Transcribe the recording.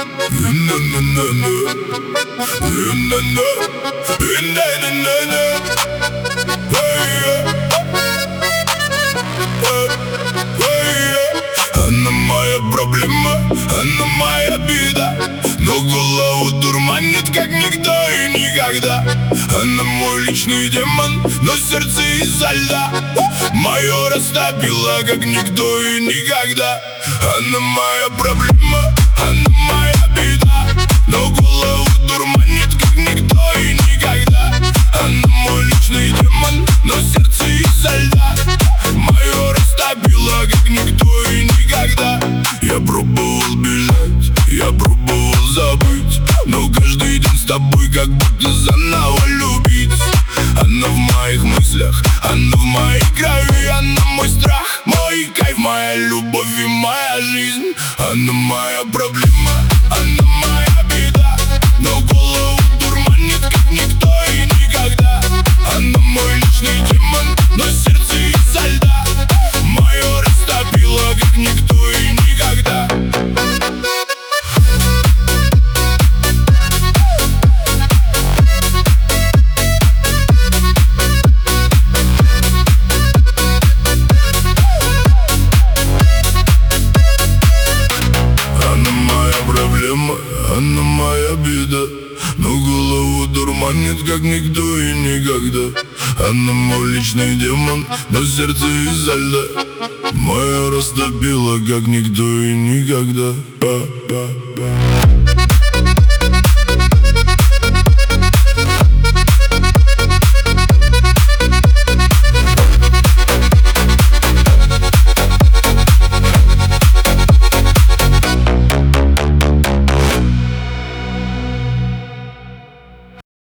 Она моя проблема, она моя беда, но голову дурманит, как никто и никогда. Она мой личный демон, но сердце изо льда мое растопило, как никто и никогда. Она моя проблема, она моя беда, но голову дурманит, как никто и никогда. Она мой личный демон, но сердце изо льда мое растопило, как никто и никогда. Я пробовал бежать, я пробовал забыть, но каждый день с тобой как будто заново любить. Она в моих мыслях, она в моей крови, она мой страх, мой кайф, моя любовь и моя жизнь. Она моя проблема, она моя беда, но голову дурманит, как никто и никогда. Она мой личный демон, но сердце изо льда мое растопило, как никто и никогда. Она моя беда, но голову дурманит, как никто и никогда. Она мой личный демон, но сердце изо льда мое растопило, как никто и никогда.